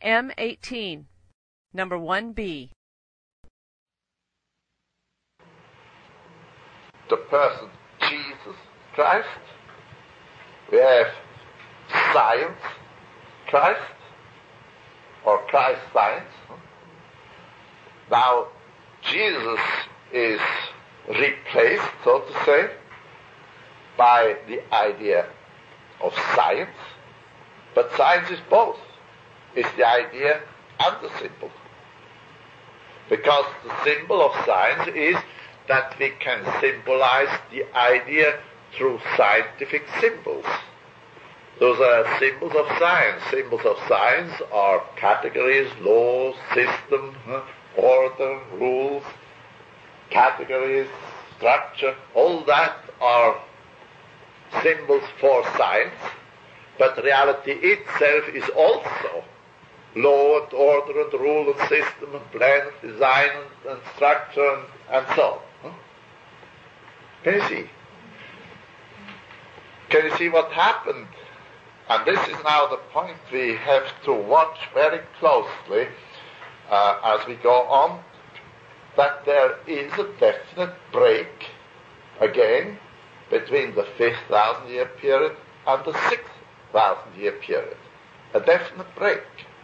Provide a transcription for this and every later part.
M18, number 1B. The person Jesus Christ. We have science Christ, or Christ science. Now, Jesus is replaced, so to say, by the idea of science, but science is both. It's the idea and the symbol. Because the symbol of science is that we can symbolize the idea through scientific symbols. Those are symbols of science. Symbols of science are categories, laws, system, order, rules, categories, structure. All that are symbols for science, but reality itself is also law and order and rule and system and plan and design and structure and so on. Can you see? Can you see what happened? And this is now the point we have to watch very closely as we go on, that there is a definite break again between the 5,000-year period and the 6,000-year period. A definite break.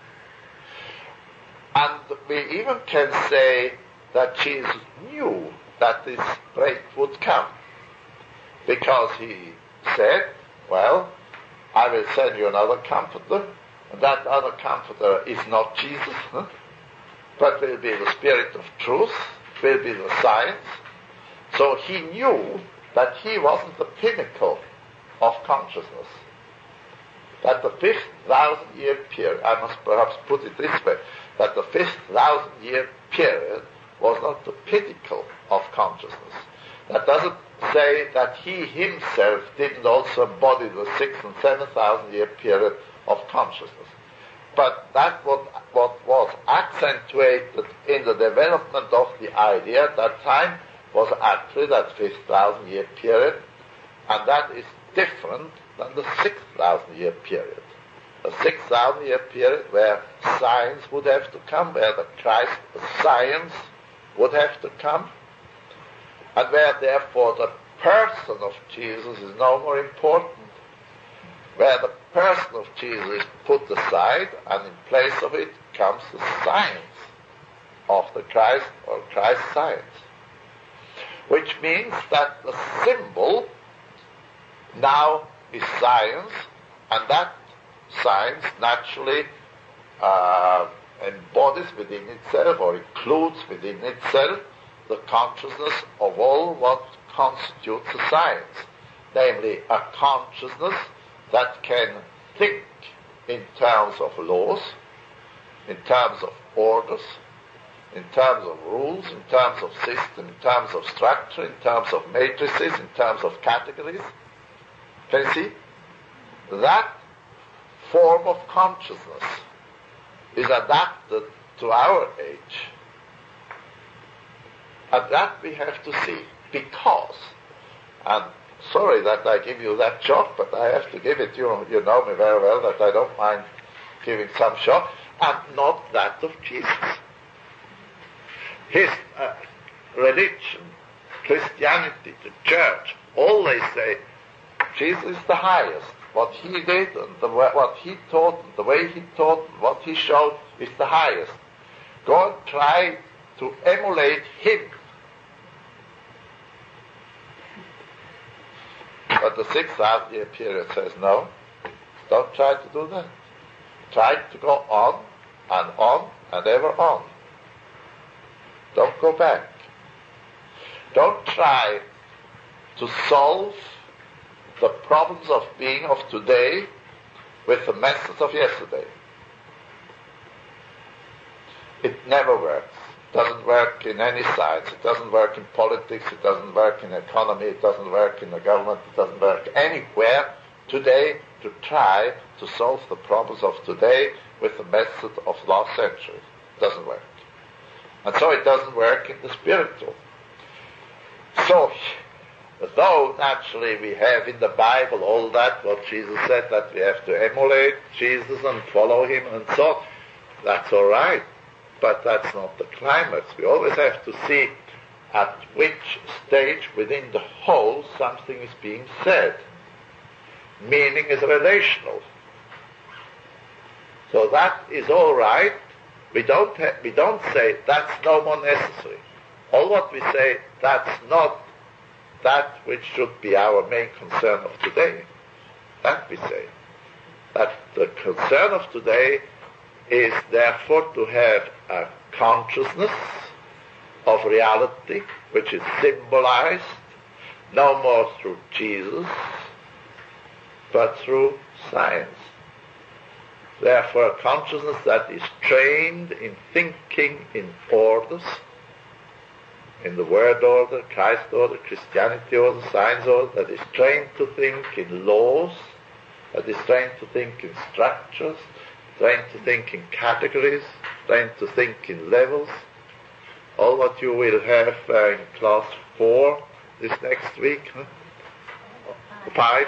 And we even can say that Jesus knew that this break would come, because he said, well, I will send you another comforter, and that other comforter is not Jesus, but will be the Spirit of truth, will be the science. So he knew that he wasn't the pinnacle of consciousness. That the 5,000-year period, I must perhaps put it this way, that the 5,000-year period was not the pinnacle of consciousness. That doesn't say that he himself didn't also embody the 6,000 and 7,000-year period of consciousness. But that what was accentuated in the development of the idea at that time was actually that 5,000-year period, and that is different than the 6,000-year period. The 6,000-year period where science would have to come, where the Christ science would have to come, and where therefore the person of Jesus is no more important, where the person of Jesus is put aside, and in place of it comes the science of the Christ, or Christ science. Which means that the symbol now is science, and that science naturally embodies within itself, or includes within itself, the consciousness of all what constitutes a science, namely a consciousness that can think in terms of laws, in terms of orders, in terms of rules, in terms of system, in terms of structure, in terms of matrices, in terms of categories. Can you see? That form of consciousness is adapted to our age. And that we have to see, because, and sorry that I give you that shock, but I have to give it, you know me very well that I don't mind giving some shock, and not that of Jesus. His religion, Christianity, the church, always say Jesus is the highest. What he did, and what he taught, and the way he taught, and what he showed is the highest. Go and try to emulate him. But the 6,000-year period says, no, don't try to do that. Try to go on and ever on. Don't go back. Don't try to solve the problems of being of today with the methods of yesterday. It never works. It doesn't work in any science. It doesn't work in politics. It doesn't work in economy. It doesn't work in the government. It doesn't work anywhere today to try to solve the problems of today with the method of last century. It doesn't work. And so it doesn't work in the spiritual. So, though naturally we have in the Bible all that, what Jesus said, that we have to emulate Jesus and follow him and so on, That's all right, but that's not the climax. We always have to see at which stage within the whole something is being said. Meaning is relational. So that is all right. We don't say that's no more necessary. All what we say, that's not that which should be our main concern of today. That we say. That the concern of today is therefore to have a consciousness of reality which is symbolized no more through Jesus but through science. Therefore a consciousness that is trained in thinking in orders, in the word order, Christ order, Christianity order, science order, that is trained to think in laws, that is trained to think in structures, trained to think in categories, trained to think in levels. All what you will have in class 4 this next week, 5.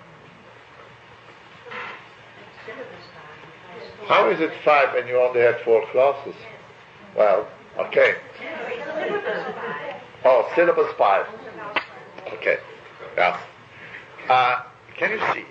How is it 5 when you only had 4 classes? Well, okay. Oh, syllabus 5. Okay, yes. Can you see?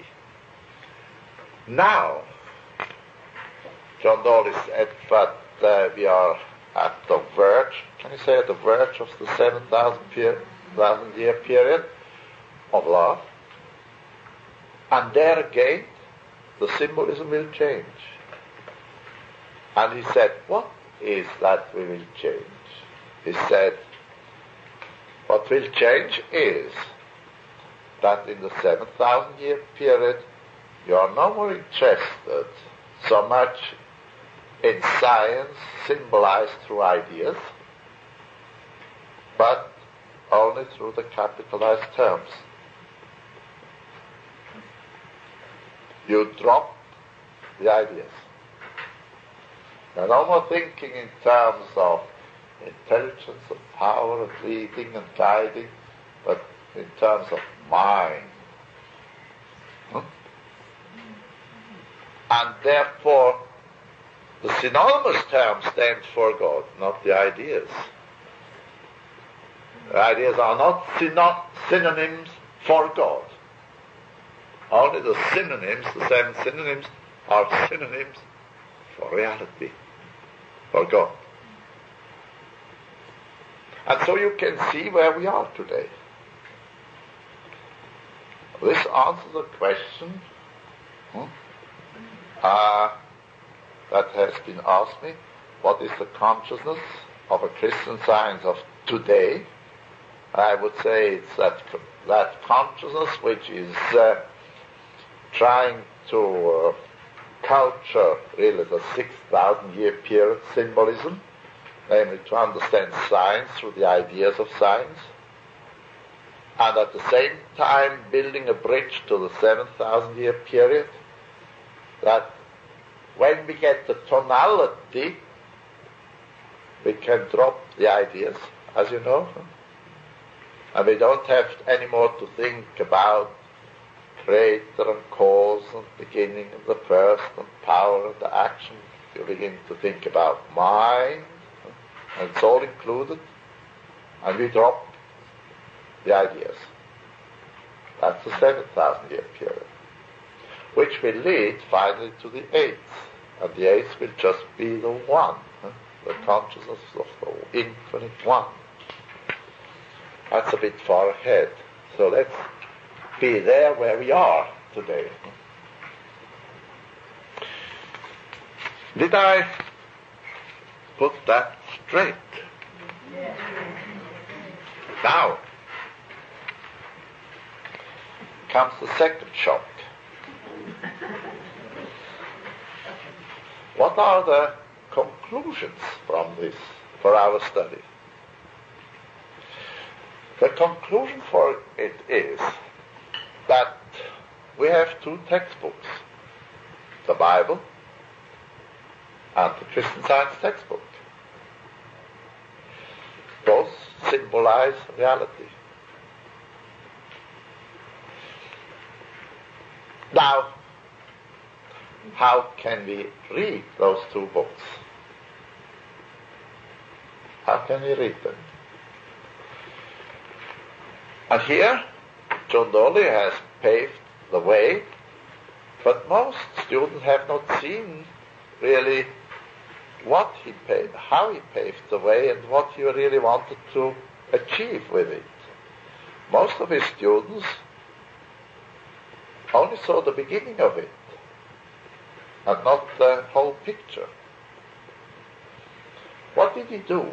Now, John Dawley said that we are at the verge, can you say at the verge of the 7,000 year period of love? And there again, the symbolism will change. And he said, what is that we will change? He said, what will change is that in the 7,000 year period, you are no more interested so much in science symbolized through ideas, but only through the capitalized terms. You drop the ideas. You're no more thinking in terms of intelligence and power and leading and guiding, but in terms of mind. And therefore, the synonymous term stands for God, not the ideas. The ideas are not synonyms for God. Only the synonyms, the 7 synonyms, are synonyms for reality, for God. And so you can see where we are today. This answers a question that has been asked me. What is the consciousness of a Christian science of today? I would say it's that consciousness which is trying to culture really the 6,000 year period symbolism, namely to understand science through the ideas of science, and at the same time building a bridge to the 7,000 year period, that when we get the tonality, we can drop the ideas, as you know, and we don't have any more to think about creator and cause and beginning and the first and power and the action. You begin to think about mind, and it's all included, and we drop the ideas. That's the 7,000 year period, which will lead finally to the 8th, and the 8th will just be the one, the consciousness of the infinite one. That's a bit far ahead, so let's be there where we are today. Did I put that straight? Now comes the second shock. What are the conclusions from this for our study? The conclusion for it is that we have 2 textbooks, the Bible and the Christian Science textbook. Both symbolize reality. Now, how can we read those two books? How can we read them? And here, John Dolly has paved the way, but most students have not seen really what he paved, how he paved the way, and what he really wanted to achieve with it. Most of his students only saw the beginning of it, and not the whole picture. What did he do?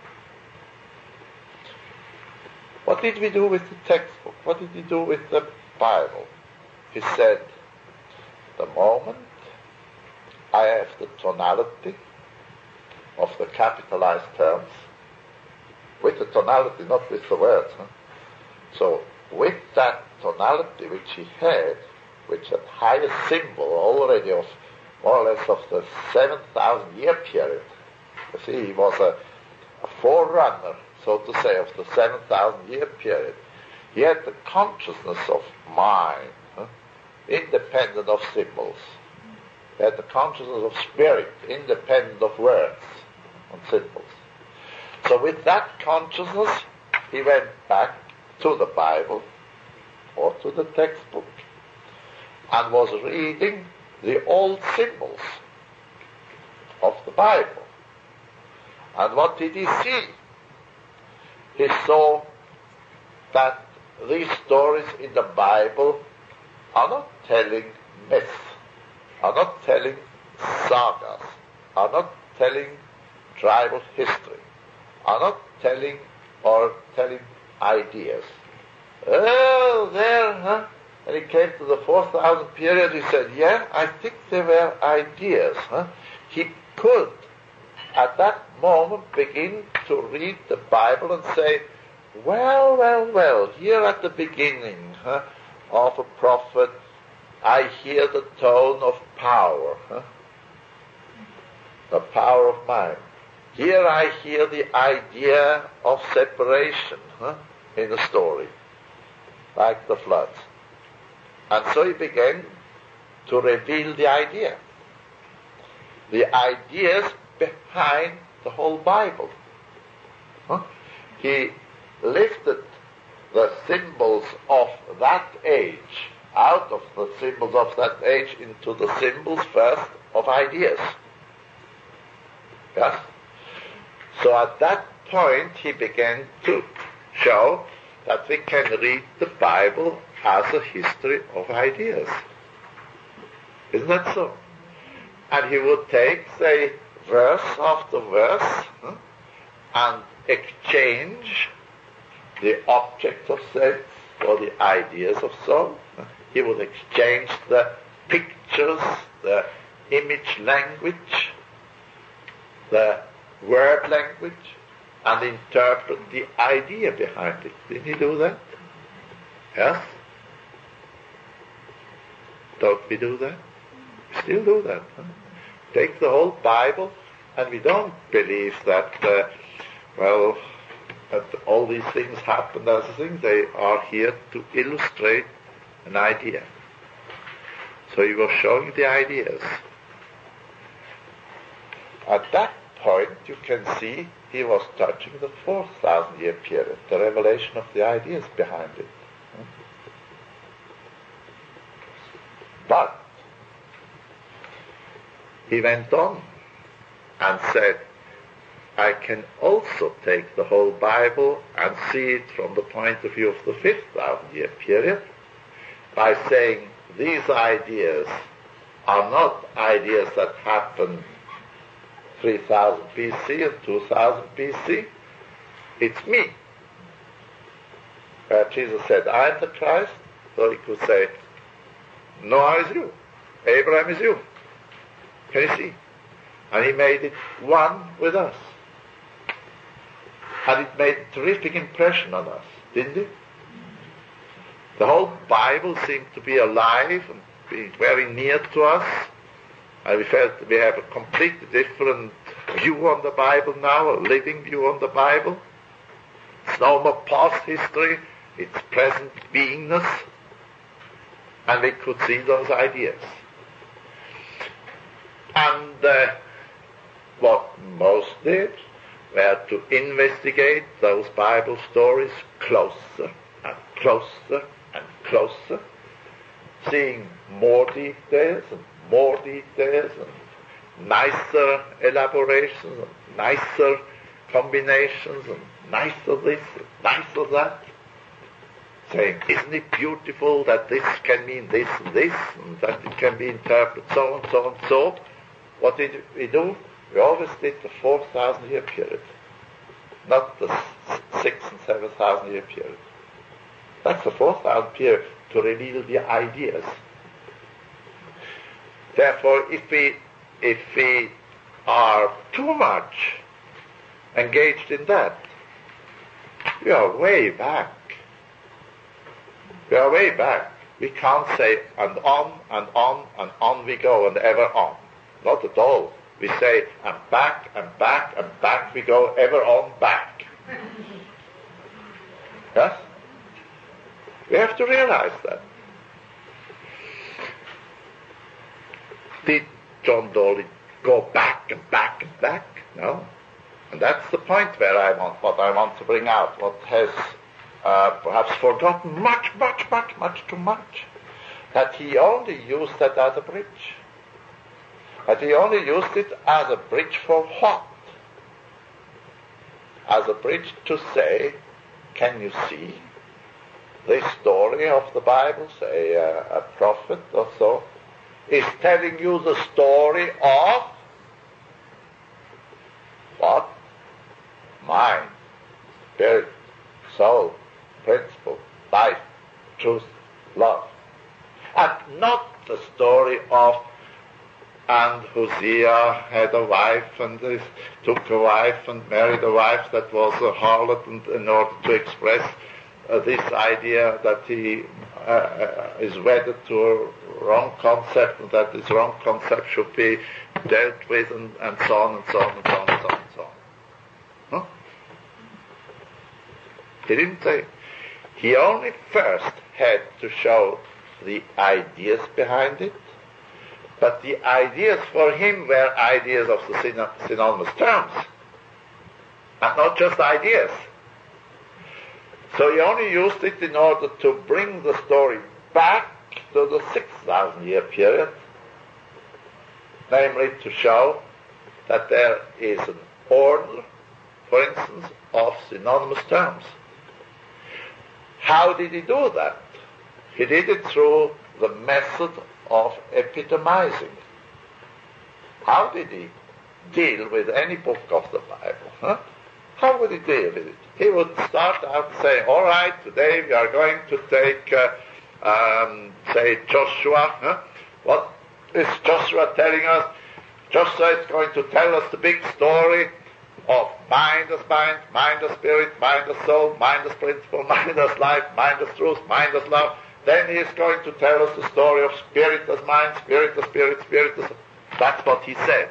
What did we do with the textbook? What did he do with the Bible? He said, the moment I have the tonality of the capitalized terms, with the tonality, not with the words. So with that tonality which he had, which had highest symbol already of more or less of the 7,000 year period. You see, he was a forerunner, so to say, of the 7,000 year period. He had the consciousness of mind, independent of symbols. He had the consciousness of spirit, independent of words and symbols. So with that consciousness, he went back to the Bible or to the textbook and was reading the old symbols of the Bible. And what did he see? He saw that these stories in the Bible are not telling myths, are not telling sagas, are not telling tribal history, are not telling ideas. Oh, there, And he came to the 4,000 period, he said, yeah, I think there were ideas. He could, at that moment, begin to read the Bible and say, well, here at the beginning of a prophet, I hear the tone of power, the power of mind. Here I hear the idea of separation in the story, like the floods. And so he began to reveal the idea. The ideas behind the whole Bible. He lifted the symbols of that age out of the symbols of that age into the symbols first of ideas. Yes? So at that point he began to show that we can read the Bible as a history of ideas. Isn't that so? And he would take, say, verse after verse and exchange the object of sense for the ideas of soul. He would exchange the pictures, the image language, the word language, and interpret the idea behind it. Did he do that? Yes? Don't we do that? We still do that. Take the whole Bible, and we don't believe that, that all these things happen as a thing. They are here to illustrate an idea. So he was showing the ideas. At that point, you can see he was touching the 4,000 year period, the revelation of the ideas behind it. But he went on and said, I can also take the whole Bible and see it from the point of view of the 5,000 year period by saying these ideas are not ideas that happened 3000 BC and 2000 BC. It's me. Jesus said, I am the Christ. So he could say, Noah is you. Abraham is you. Can you see? And he made it one with us. And it made a terrific impression on us, didn't it? The whole Bible seemed to be alive and being very near to us. And we felt we have a completely different view on the Bible now, a living view on the Bible. It's no more past history, it's present beingness. And we could see those ideas. And what most did were to investigate those Bible stories closer and closer and closer, seeing more details and more details and nicer elaborations and nicer combinations and nicer this and nicer that, saying, isn't it beautiful that this can mean this and this, and that it can be interpreted so and so and so. What did we do? We always did the 4,000 year period, not the 6,000 and 7,000 year period. That's the 4,000 period to reveal the ideas. Therefore, if we are too much engaged in that, we are way back. We are way back. We can't say, and on and on and on we go and ever on. Not at all. We say, and back and back and back we go, ever on back. Yes? We have to realize that. Did John Dolly go back and back and back? No. And that's the point where what I want to bring out, what has perhaps forgotten much too much, that he only used that as a bridge. That he only used it as a bridge for what? As a bridge to say, can you see this story of the Bible, say a prophet or so, is telling you the story of what? Mind, spirit, soul, principle, life, truth, love. And not the story of, and Hosea had a wife and took a wife and married a wife that was a harlot, and in order to express this idea that he is wedded to a wrong concept, and that this wrong concept should be dealt with, and so on and so on and so on and so on and so on. Huh? He didn't say. He only first had to show the ideas behind it, but the ideas for him were ideas of the synonymous terms, and not just ideas. So he only used it in order to bring the story back to the 6,000 year period, namely to show that there is an order, for instance, of synonymous terms. How did he do that? He did it through the method of epitomizing. How did he deal with any book of the Bible? Huh? How would he deal with it? He would start out saying, all right, today we are going to take, say, Joshua. Huh? What is Joshua telling us? Joshua is going to tell us the big story of mind as mind, mind as spirit, mind as soul, mind as principle, mind as life, mind as truth, mind as love. Then he is going to tell us the story of spirit as mind, spirit as spirit, spirit as... That's what he said.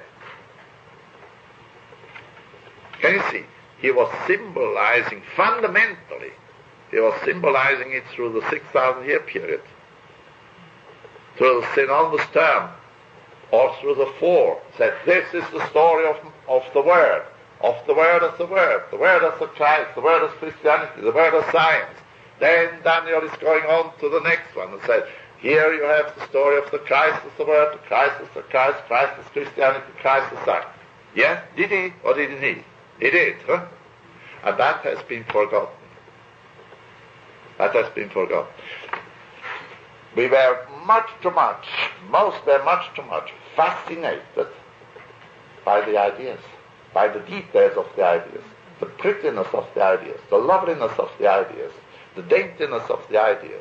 Can you see? He was symbolizing, fundamentally, he was symbolizing it through the 6,000 year period, through the synonymous term, or through the four, said this is the story of the Word as the Word as the Christ, the Word as Christianity, the Word as science. Then Daniel is going on to the next one and said, here you have the story of the Christ as the Word, the Christ as the Christ, Christ as Christianity, Christ as science. Yes? Did he or didn't he? He did, huh? And that has been forgotten. That has been forgotten. We were most were much too much fascinated by the ideas, by the details of the ideas, the prettiness of the ideas, the loveliness of the ideas, the daintiness of the ideas,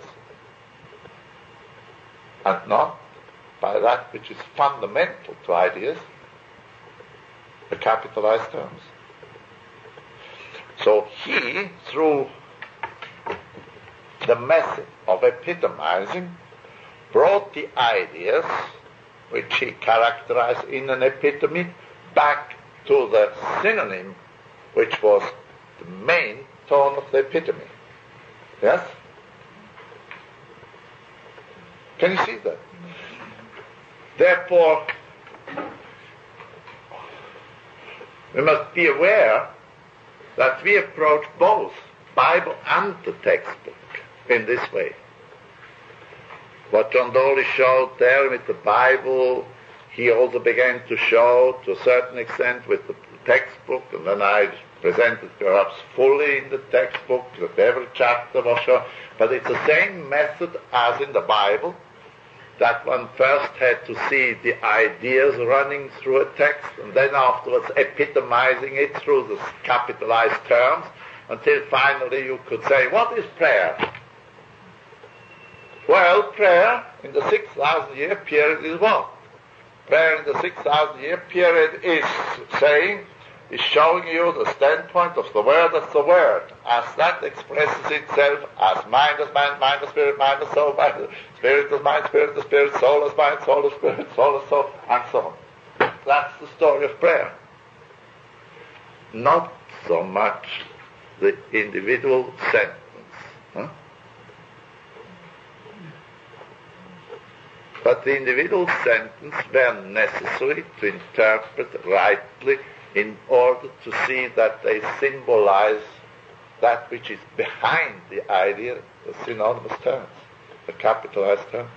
and not by that which is fundamental to ideas, the capitalized terms. So he, through the method of epitomizing, brought the ideas, which he characterized in an epitome, back to the synonym, which was the main tone of the epitome. Yes? Can you see that? Therefore, We must be aware that we approach both Bible and the textbook in this way. What John Doley showed there with the Bible, he also began to show to a certain extent with the textbook, and then I presented perhaps fully in the textbook that every chapter was shown. But it's the same method as in the Bible, that one first had to see the ideas running through a text, and then afterwards epitomizing it through the capitalized terms, until finally you could say, what is prayer? Well, prayer in the 6,000-year period is what? Prayer in the 6,000-year period is showing you the standpoint of the Word as the Word, as that expresses itself as mind as mind, mind as spirit, mind as soul, mind as spirit as mind, spirit as spirit, soul as mind, soul as spirit, soul as soul, and so on. That's the story of prayer. Not so much the individual sentence. Huh? But the individual sentence were necessary to interpret rightly in order to see that they symbolize that which is behind the idea, the synonymous terms, the capitalized terms.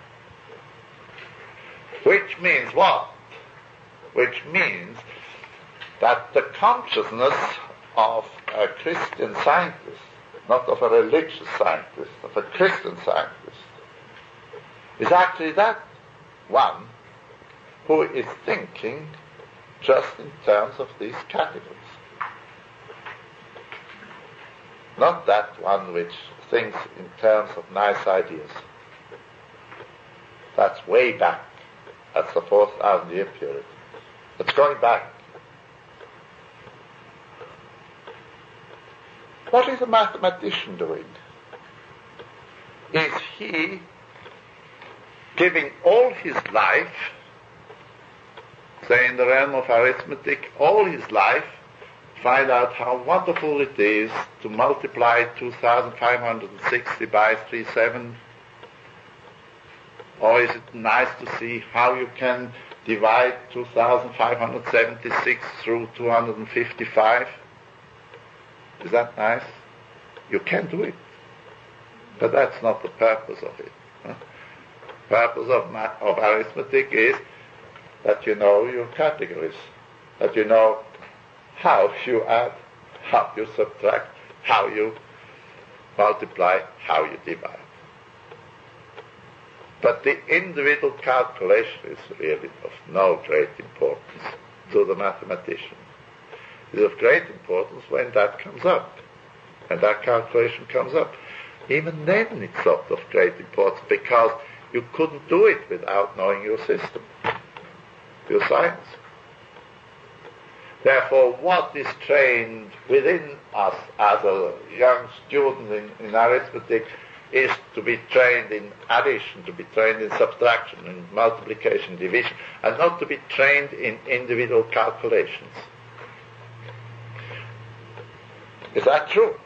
Which means what? Which means that the consciousness of a Christian scientist, not of a religious scientist, of a Christian scientist, is actually that one who is thinking just in terms of these categories. Not that one which thinks in terms of nice ideas. That's way back. That's the 4,000-year period. It's going back. What is a mathematician doing? Is he giving all his life, say in the realm of arithmetic, all his life, find out how wonderful it is to multiply 2,560 by 37? Or is it nice to see how you can divide 2,576 through 255? Is that nice? You can do it. But that's not the purpose of it. Purpose of arithmetic is that you know your categories, that you know how you add, how you subtract, how you multiply, how you divide. But the individual calculation is really of no great importance to the mathematician. It is of great importance when that comes up, when that calculation comes up. Even then it's not of great importance, because you couldn't do it without knowing your system, your science. Therefore, what is trained within us as a young student in arithmetic is to be trained in addition, to be trained in subtraction, in multiplication, division, and not to be trained in individual calculations. Is that true?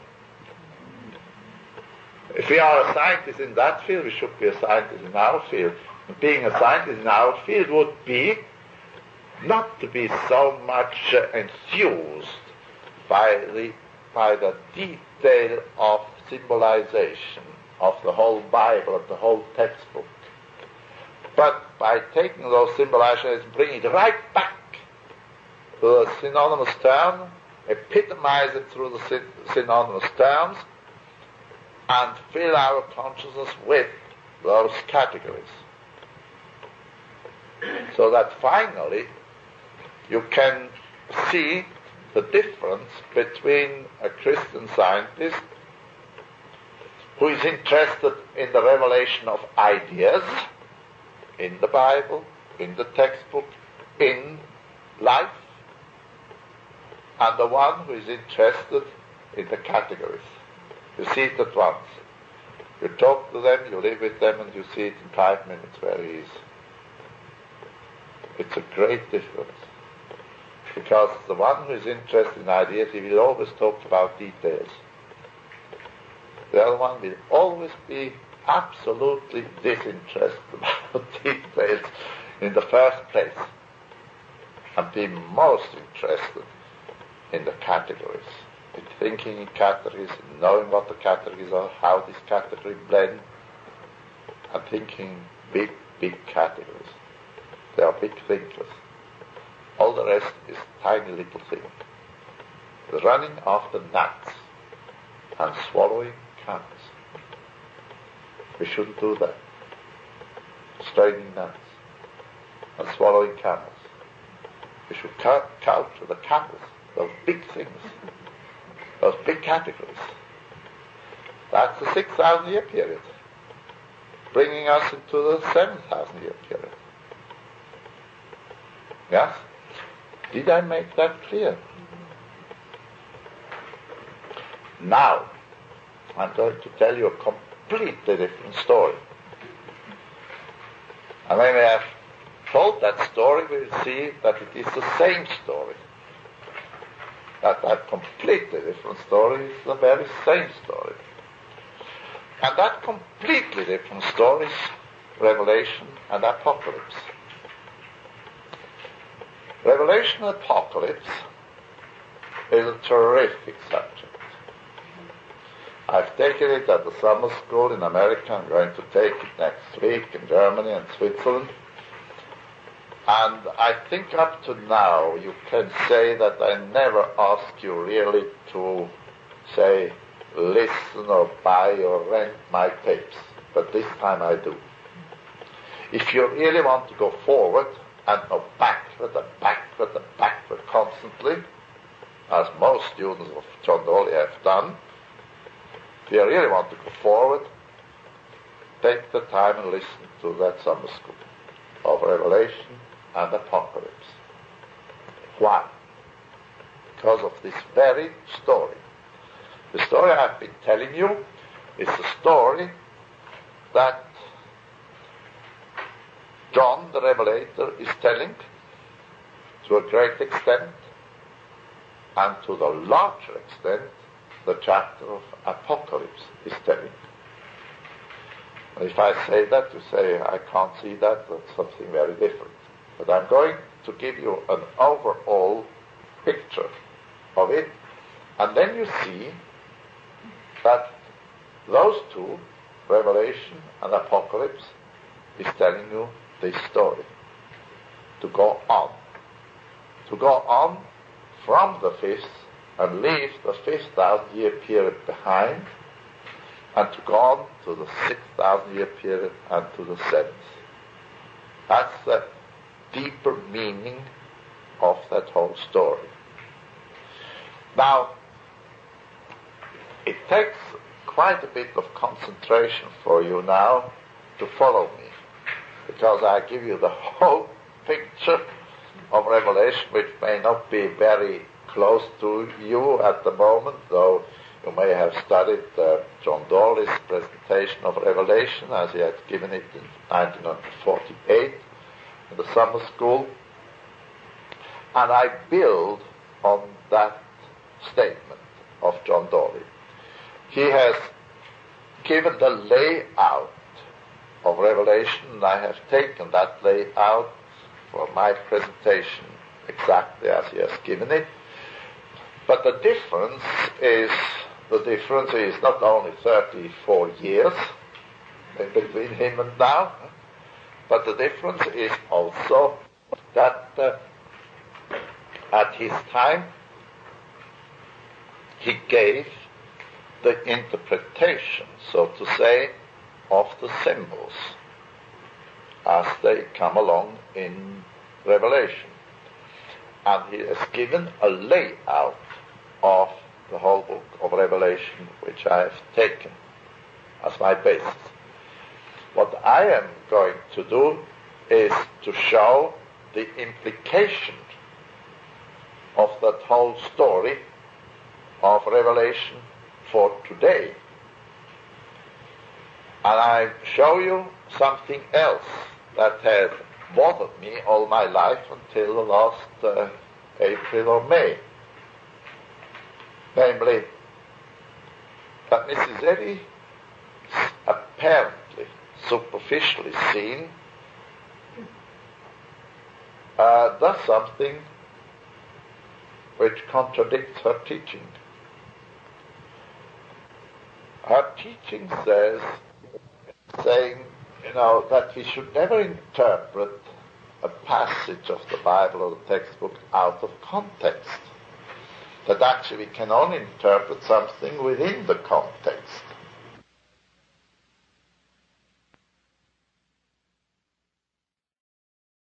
If we are a scientist in that field, we should be a scientist in our field. And being a scientist in our field would be not to be so much enthused by the detail of symbolization of the whole Bible, of the whole textbook, but by taking those symbolizations and bringing it right back to the synonymous term, epitomize it through the synonymous terms, and fill our consciousness with those categories. So that finally you can see the difference between a Christian scientist who is interested in the revelation of ideas in the Bible, in the textbook, in life, and the one who is interested in the categories. You see it at once. You talk to them, you live with them, and you see it in 5 minutes where he is. It's a great difference. Because the one who is interested in ideas, he will always talk about details. The other one will always be absolutely disinterested about details in the first place, and be most interested in the categories, in thinking in categories, in knowing what the categories are, how these categories blend, and thinking big, big categories. They are big thinkers. All the rest is tiny little thing. The running after gnats and swallowing camels. We shouldn't do that. Straining gnats and swallowing camels. We should culture the camels, those big things, those big categories. That's the 6,000 year period, bringing us into the 7,000 year period. Yes? Did I make that clear? Now, I'm going to tell you a completely different story. And when we have told that story, we'll see that it is the same story. That completely different story is the very same story. And that completely different story is Revelation and Apocalypse. Revelation and Apocalypse is a terrific subject. I've taken it at the summer school in America. I'm going to take it next week in Germany and Switzerland. And I think up to now you can say that I never ask you really to say listen or buy or rent my tapes. But this time I do. If you really want to go forward and go backward and backward and backward constantly, as most students of John Dolly have done, if you really want to go forward, take the time and listen to that summer school of Revelation and Apocalypse. Why? Because of this very story. The story I've been telling you is a story that John the Revelator is telling to a great extent, and to the larger extent the chapter of Apocalypse is telling. And if I say that, you say, I can't see that, that's something very different. But I'm going to give you an overall picture of it, and then you see that those two, Revelation and Apocalypse, is telling you this story. To go on. To go on from the fifth and leave the 5,000 year period behind, and to go on to the 6,000 year period and to the 7th. That's the deeper meaning of that whole story. Now, it takes quite a bit of concentration for you now to follow me, because I give you the whole picture of Revelation, which may not be very close to you at the moment, though you may have studied John Dolly's presentation of Revelation as he had given it in 1948 in the summer school. And I build on that statement of John Dolly. He has given the layout of Revelation, and I have taken that layout for my presentation exactly as he has given it. But the difference is not only 34 years in between him and now, but the difference is also that at his time he gave the interpretation, so to say, of the symbols as they come along in Revelation. And he has given a layout of the whole book of Revelation, which I have taken as my basis. What I am going to do is to show the implication of that whole story of Revelation for today. And I show you something else that has bothered me all my life until the last April or May. Namely, that Mrs. Eddy apparently, superficially seen, does something which contradicts her teaching. Her teaching saying, that we should never interpret a passage of the Bible or the textbook out of context. That actually we can only interpret something within the context.